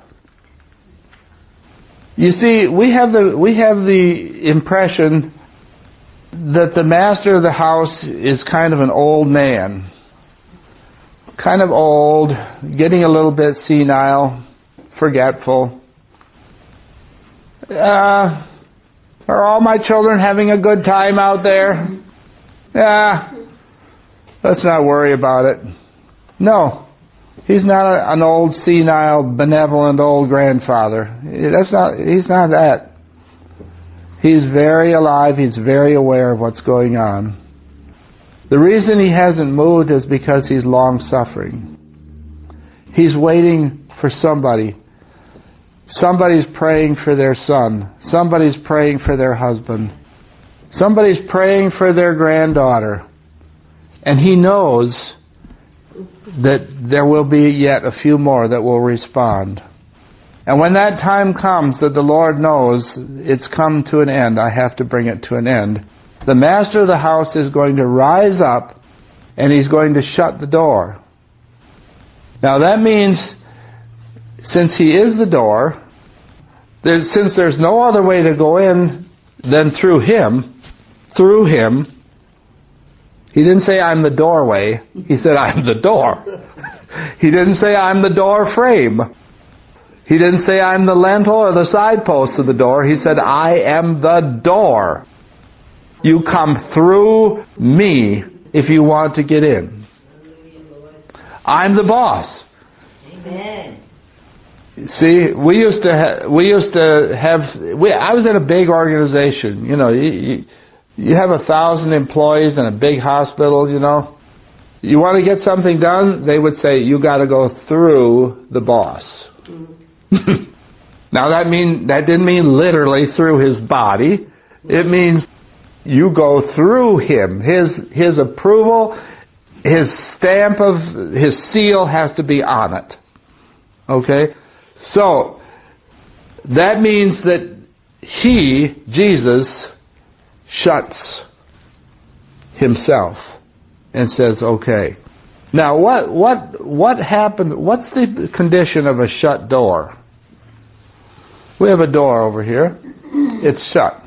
You see, we have the impression that the master of the house is kind of an old man. Kind of old, getting a little bit senile, forgetful. Are all my children having a good time out there? Let's not worry about it. No, he's not an old, senile, benevolent old grandfather. He's not that. He's very alive. He's very aware of what's going on. The reason he hasn't moved is because he's long-suffering. He's waiting for somebody. Somebody's praying for their son. Somebody's praying for their husband. Somebody's praying for their granddaughter. And he knows that there will be yet a few more that will respond. And when that time comes that the Lord knows it's come to an end, I have to bring it to an end, the master of the house is going to rise up and he's going to shut the door. Now that means, since he is the door, since there's no other way to go in than through him, he didn't say I'm the doorway, he said I'm the door. He didn't say I'm the door frame. He didn't say I'm the lintel or the side post of the door. He said I am the door. You come through me if you want to get in. I'm the boss. Amen. See, I was in a big organization. You know, you have 1,000 employees in a big hospital, you know. You want to get something done, they would say, you got to go through the boss. Now that didn't mean literally through his body. It means you go through him. His approval, his stamp of his seal has to be on it. Okay? So that means that he, Jesus, shuts himself and says, okay. Now what happened? What's the condition of a shut door? We have a door over here. It's shut.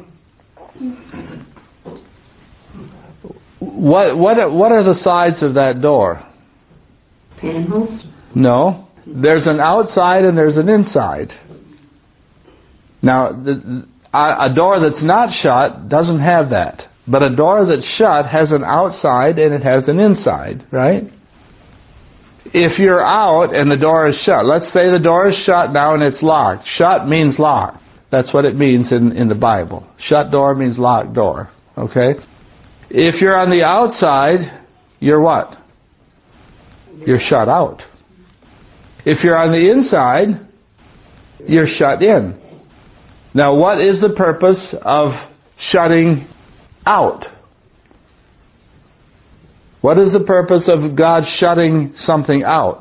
What are the sides of that door? Panels? No. There's an outside and there's an inside. Now, a door that's not shut doesn't have that. But a door that's shut has an outside and it has an inside, right? If you're out and the door is shut, let's say the door is shut now and it's locked. Shut means locked. That's what it means in the Bible. Shut door means locked door. Okay? If you're on the outside, you're what? You're shut out. If you're on the inside, you're shut in. Now, what is the purpose of shutting out? What is the purpose of God shutting something out?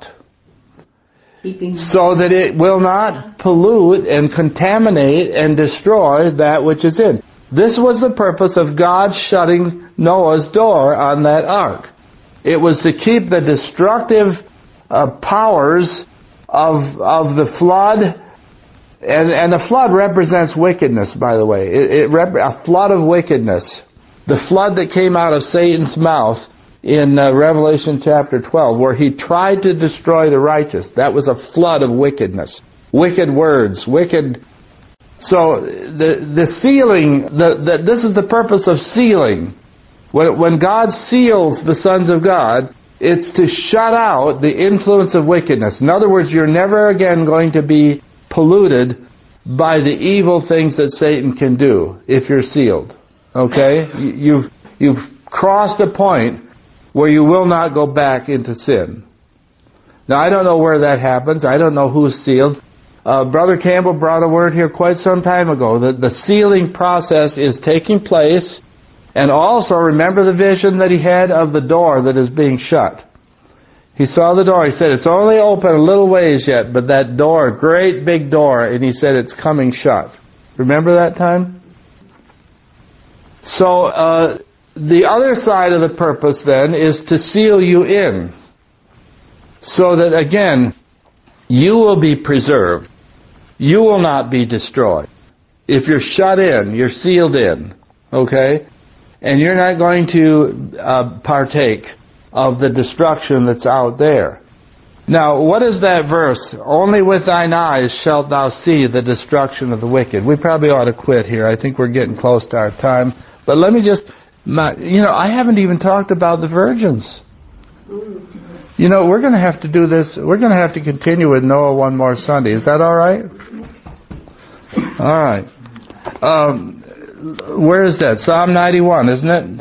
So that it will not pollute and contaminate and destroy that which is in. This was the purpose of God shutting Noah's door on that ark. It was to keep the destructive powers of the flood, and the flood represents wickedness, by the way. A flood of wickedness. The flood that came out of Satan's mouth in Revelation chapter 12, where he tried to destroy the righteous. That was a flood of wickedness. Wicked words, wicked... So the sealing, this is the purpose of sealing. When God seals the sons of God, it's to shut out the influence of wickedness. In other words, you're never again going to be polluted by the evil things that Satan can do if you're sealed. Okay? You've crossed a point where you will not go back into sin. Now, I don't know where that happens. I don't know who's sealed. Brother Campbell brought a word here quite some time ago that the sealing process is taking place. And also, remember the vision that he had of the door that is being shut. He saw the door. He said, it's only open a little ways yet, but that door, great big door, and he said it's coming shut. Remember that time? So, the other side of the purpose then is to seal you in. So that, again, you will be preserved. You will not be destroyed. If you're shut in, you're sealed in. Okay? And you're not going to partake of the destruction that's out there. Now, what is that verse? Only with thine eyes shalt thou see the destruction of the wicked. We probably ought to quit here. I think we're getting close to our time. But let me just... I haven't even talked about the virgins. We're going to have to do this. We're going to have to continue with Noah one more Sunday. Is that all right? All right. Where is that? Psalm 91, isn't it?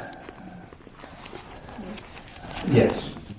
Yes.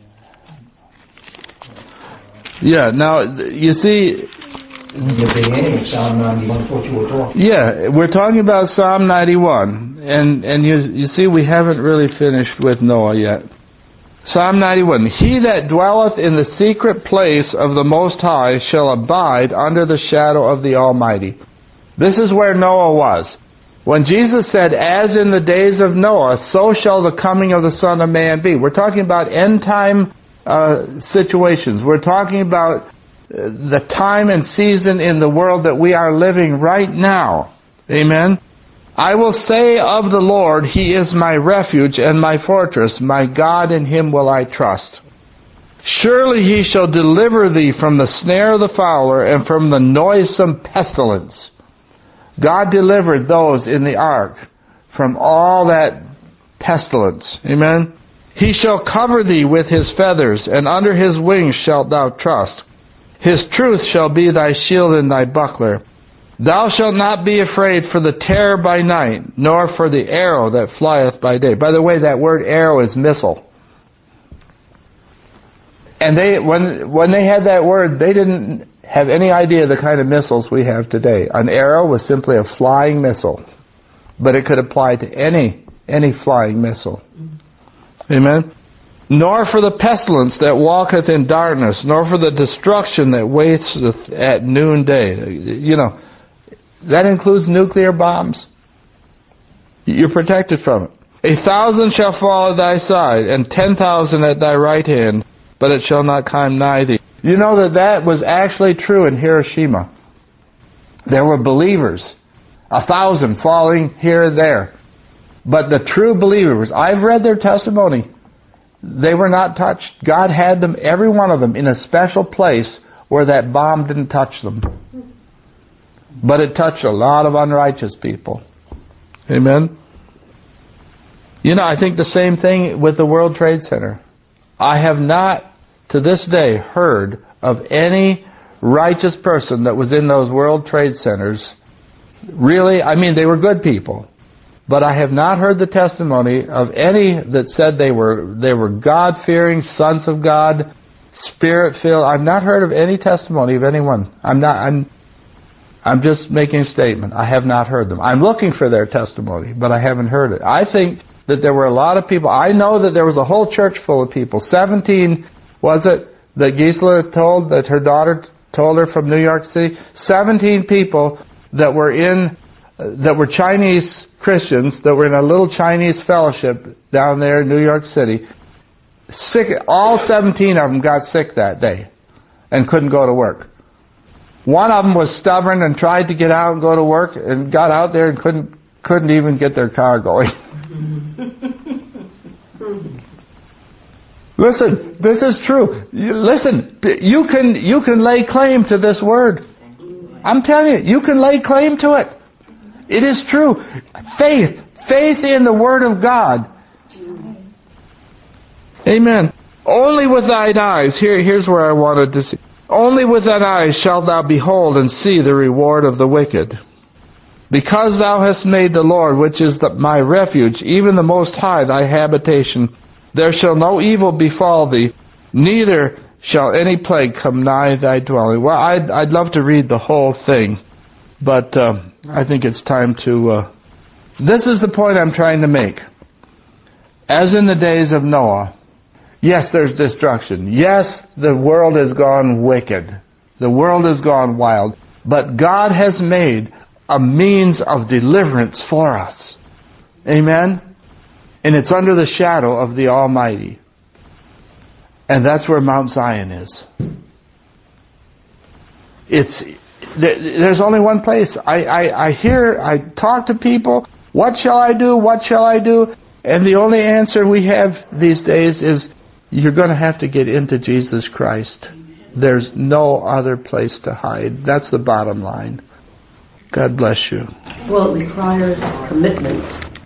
Yeah, now, you see... The beginning of Psalm 91, what you were talking. Yeah, we're talking about Psalm 91, and you see we haven't really finished with Noah yet. Psalm 91, he that dwelleth in the secret place of the Most High shall abide under the shadow of the Almighty. This is where Noah was. When Jesus said, as in the days of Noah, so shall the coming of the Son of Man be. We're talking about end time situations. We're talking about the time and season in the world that we are living right now. Amen? I will say of the Lord, he is my refuge and my fortress. My God, in him will I trust. Surely he shall deliver thee from the snare of the fowler and from the noisome pestilence. God delivered those in the ark from all that pestilence. Amen? He shall cover thee with his feathers, and under his wings shalt thou trust. His truth shall be thy shield and thy buckler. Thou shalt not be afraid for the terror by night, nor for the arrow that flieth by day. By the way, that word arrow is missile. And when they had that word, they didn't have any idea the kind of missiles we have today. An arrow was simply a flying missile, but it could apply to any flying missile. Amen? Nor for the pestilence that walketh in darkness, nor for the destruction that wasteth at noonday. That includes nuclear bombs. You're protected from it. 1,000 shall fall at thy side, and 10,000 at thy right hand, but it shall not come nigh thee. You know that was actually true in Hiroshima. There were believers, 1,000 falling here and there. But the true believers, I've read their testimony, they were not touched. God had them, every one of them, in a special place where that bomb didn't touch them. But it touched a lot of unrighteous people. Amen? I think the same thing with the World Trade Center. I have not to this day heard of any righteous person that was in those World Trade Centers. Really, I mean, they were good people. But I have not heard the testimony of any that said they were God-fearing, sons of God, Spirit-filled. I've not heard of any testimony of anyone. I'm just making a statement. I have not heard them. I'm looking for their testimony, but I haven't heard it. I think that there were a lot of people. I know that there was a whole church full of people. 17, was it, that Gisela told, that her daughter told her from New York City? 17 people that were Chinese Christians, that were in a little Chinese fellowship down there in New York City. Sick. All 17 of them got sick that day and couldn't go to work. One of them was stubborn and tried to get out and go to work and got out there and couldn't even get their car going. Listen, this is true. Listen, you can lay claim to this word. I'm telling you, you can lay claim to it. It is true. Faith in the Word of God. Amen. Only with thine eyes, here's where I wanted to see. Only with thine eyes shalt thou behold and see the reward of the wicked. Because thou hast made the Lord, which is my refuge, even the Most High, thy habitation, there shall no evil befall thee, neither shall any plague come nigh thy dwelling. Well, I'd love to read the whole thing, but I think it's time to... This is the point I'm trying to make. As in the days of Noah, yes, there's destruction. Yes, the world has gone wicked. The world has gone wild. But God has made a means of deliverance for us. Amen? And it's under the shadow of the Almighty. And that's where Mount Zion is. There's only one place. I talk to people, what shall I do? What shall I do? And the only answer we have these days is, you're going to have to get into Jesus Christ. There's no other place to hide. That's the bottom line. God bless you. Well, it requires commitment.